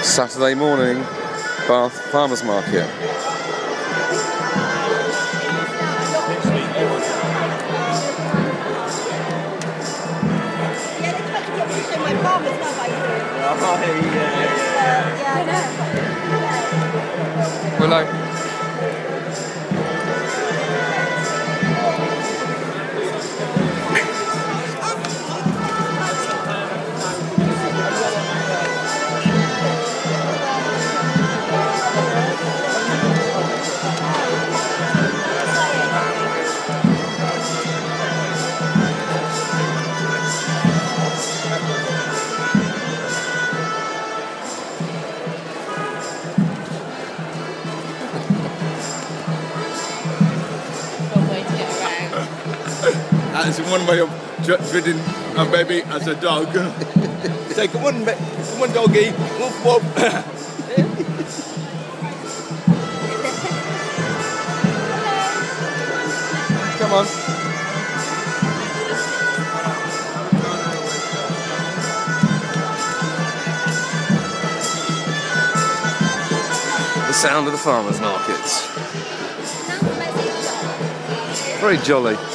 Saturday morning, Bath Farmers Market. Willow. That's one way of treating a baby as a dog. Say, come on, doggy. Woof, woof. Come on. The sound of the farmers' markets. Very jolly.